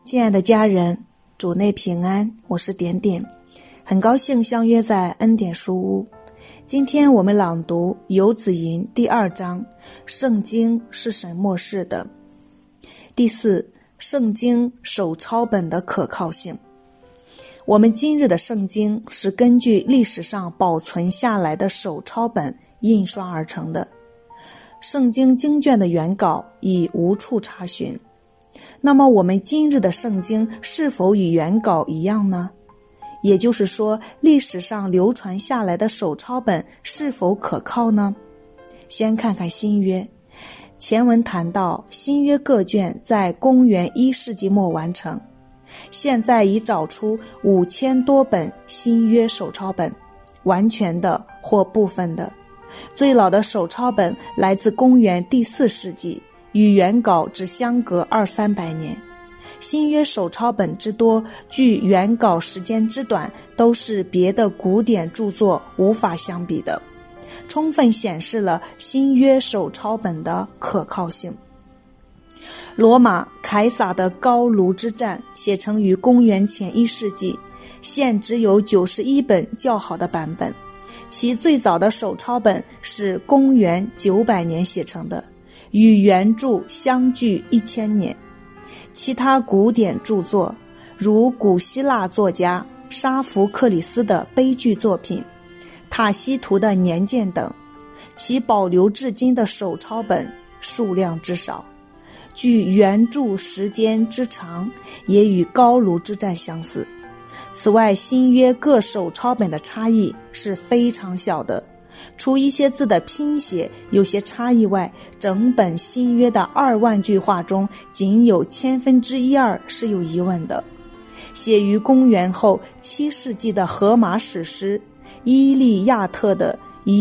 亲爱的家人，主内平安，我是点点，很高兴相约在恩典书屋。今天我们朗读游子吟第2章，圣经是神默示的。第4，圣经手抄本的可靠性。我们今日的圣经是根据历史上保存下来的手抄本印刷而成的，圣经经卷的原稿已无处查询。那么我们今日的圣经是否与原稿一样呢？也就是说，历史上流传下来的手抄本是否可靠呢？先看看新约。前文谈到新约各卷在公元1世纪末完成，现在已找出5000多本新约手抄本，完全的或部分的。最老的手抄本来自公元第4世纪，与原稿只相隔200-300年。新约手抄本之多，距原稿时间之短，都是别的古典著作无法相比的，充分显示了新约手抄本的可靠性。罗马凯撒的高卢之战写成于公元前1世纪，现只有91本较好的版本，其最早的手抄本是公元900年写成的，与原著相距1000年。其他古典著作，如古希腊作家沙福克里斯的悲剧作品、塔西图的年鉴等，其保留至今的手抄本数量之少，据原著时间之长，也与高卢之战相似。此外，新约各手抄本的差异是非常小的，除一些字的拼写有些差异外，整本新约的2万句话中，仅有1/1002是有疑问的。写于公元后7世纪的荷马史诗《伊利亚特》的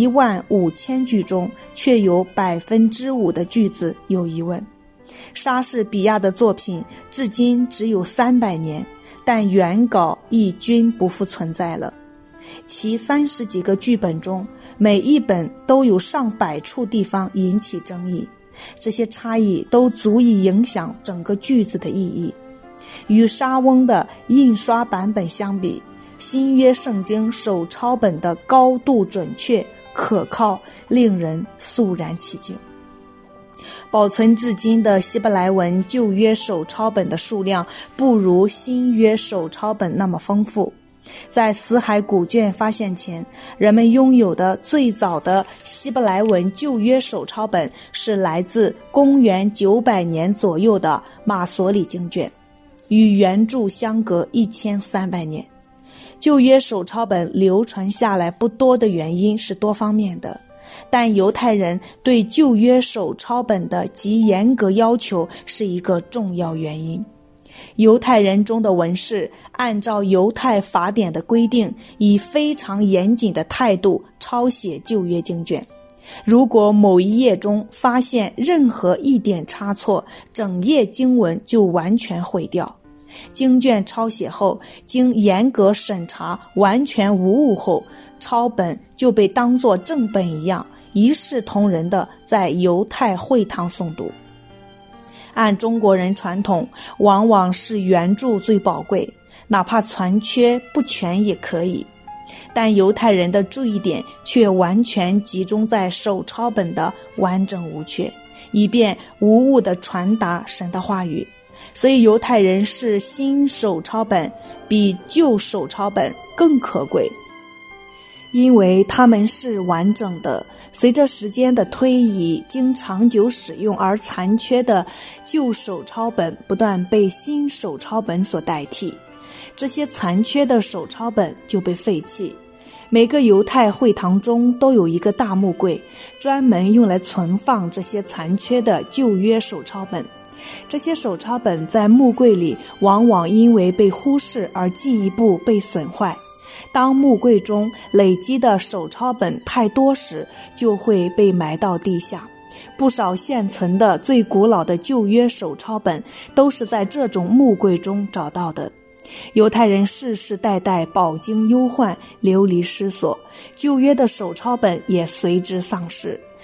15000句中，却有5%的句子有疑问。莎士比亚的作品至今只有300年，但原稿亦均不复存在了。其30几个剧本中，每一本都有上百处地方引起争议，这些差异都足以影响整个句子的意义。与莎翁的印刷版本相比，新约圣经手抄本的高度准确可靠，令人肃然起敬。保存至今的希伯来文旧约手抄本的数量不如新约手抄本那么丰富。在死海古卷发现前，人们拥有的最早的希伯来文旧约手抄本是来自公元900年左右的马索里经卷，与原著相隔1300年。旧约手抄本流传下来不多的原因是多方面的，但犹太人对旧约手抄本的极严格要求是一个重要原因。犹太人中的文士按照犹太法典的规定，以非常严谨的态度抄写旧约经卷。如果某一页中发现任何一点差错，整页经文就完全毁掉。经卷抄写后，经严格审查完全无误后，抄本就被当作正本一样，一视同仁地在犹太会堂诵读。按中国人传统，往往是原著最宝贵，哪怕残缺不全也可以。但犹太人的注意点却完全集中在手抄本的完整无缺，以便无误地传达神的话语。所以犹太人视新手抄本比旧手抄本更可贵，因为它们是完整的。随着时间的推移，经长久使用而残缺的旧手抄本不断被新手抄本所代替，这些残缺的手抄本就被废弃。每个犹太会堂中都有一个大木柜，专门用来存放这些残缺的旧约手抄本。这些手抄本在木柜里往往因为被忽视而进一步被损坏。当木柜中累积的手抄本太多时，就会被埋到地下。不少现存的最古老的旧约手抄本都是在这种木柜中找到的。犹太人世世代代饱经忧患，流离失所，旧约的手抄本也随之丧失。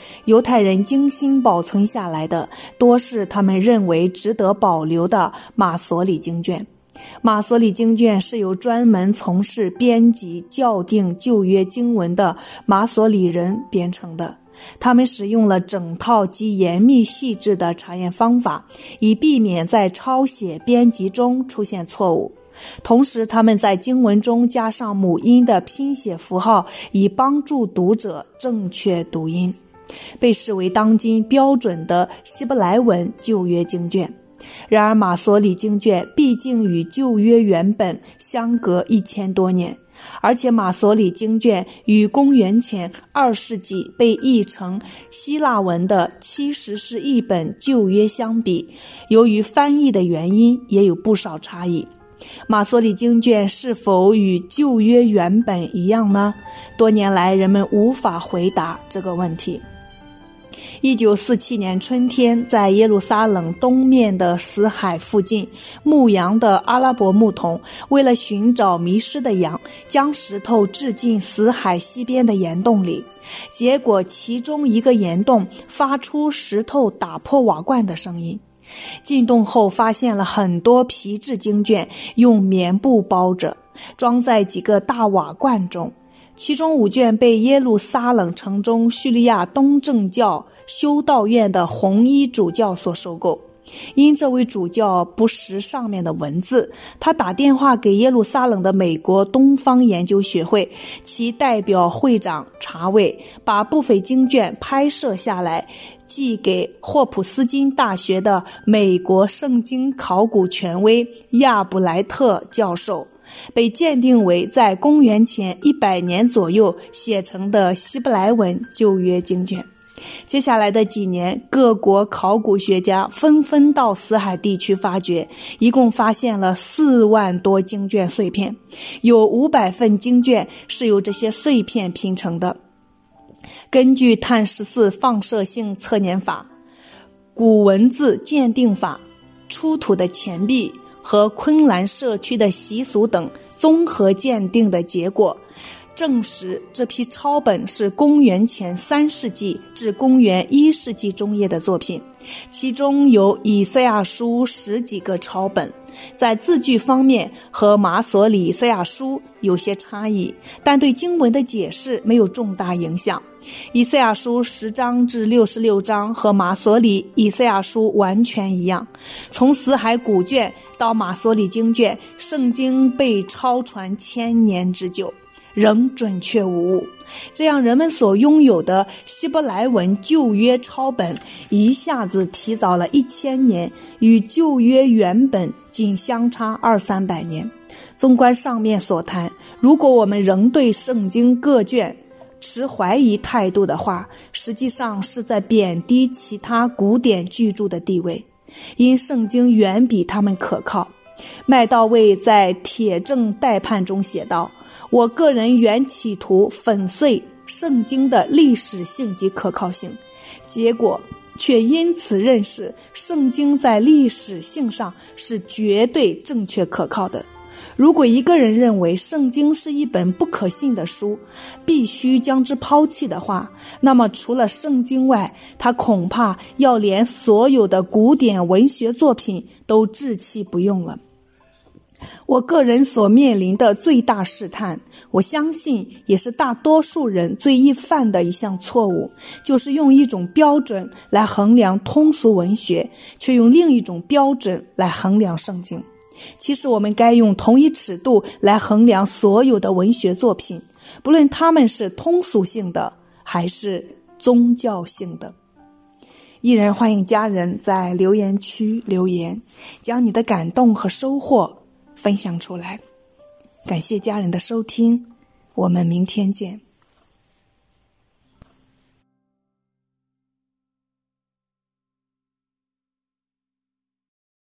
犹太人精心保存下来的多是他们认为值得保留的马所里经卷。马所里经卷是由专门从事编辑校订旧约经文的马所里人编成的，他们使用了整套及严密细致的查验方法，以避免在抄写编辑中出现错误。同时他们在经文中加上母音的拼写符号，以帮助读者正确读音，被视为当今标准的希伯来文旧约经卷。然而马所里经卷毕竟与旧约原本相隔1000多年，而且马所里经卷与公元前2世纪被译成希腊文的70是译本旧约相比，由于翻译的原因也有不少差异。马所里经卷是否与旧约原本一样呢？多年来人们无法回答这个问题。1947年春天，在耶路撒冷东面的死海附近牧羊的阿拉伯牧童，为了寻找迷失的羊，将石头掷进死海西边的岩洞里，结果其中一个岩洞发出石头打破瓦罐的声音。进洞后发现了很多皮质经卷，用棉布包着，装在几个大瓦罐中，其中5卷被耶路撒冷城中叙利亚东正教修道院的红衣主教所收购。因这位主教不识上面的文字，他打电话给耶路撒冷的美国东方研究学会，其代表会长查韦把部分经卷拍摄下来，寄给霍普斯金大学的美国圣经考古权威亚布莱特教授，被鉴定为在公元前100年左右写成的希伯来文旧约经卷。接下来的几年，各国考古学家纷纷到死海地区发掘，一共发现了4万多经卷碎片，有500份经卷是由这些碎片拼成的。根据碳14放射性测年法、古文字鉴定法、出土的钱币和昆兰社区的习俗等综合鉴定的结果，证实这批抄本是公元前3世纪至公元1世纪中叶的作品，其中有以赛亚书10几个抄本，在字句方面和马所里以赛亚书有些差异，但对经文的解释没有重大影响。以赛亚书10章至66章和马所里以赛亚书完全一样。从死海古卷到马所里经卷，圣经被抄传1000年之久，仍准确无误。这样人们所拥有的希伯来文旧约抄本一下子提早了1000年，与旧约原本仅相差200-300年。纵观上面所谈，如果我们仍对圣经各卷持怀疑态度的话，实际上是在贬低其他古典巨著的地位，因圣经远比他们可靠。麦道卫在铁证待判中写道，我个人原企图粉碎圣经的历史性及可靠性，结果却因此认识圣经在历史性上是绝对正确可靠的。如果一个人认为圣经是一本不可信的书，必须将之抛弃的话，那么除了圣经外，他恐怕要连所有的古典文学作品都置弃不用了。我个人所面临的最大试探，我相信也是大多数人最易犯的一项错误，就是用一种标准来衡量通俗文学，却用另一种标准来衡量圣经。其实我们该用同一尺度来衡量所有的文学作品，不论它们是通俗性的还是宗教性的。依然欢迎家人在留言区留言，将你的感动和收获分享出来。感谢家人的收听，我们明天见。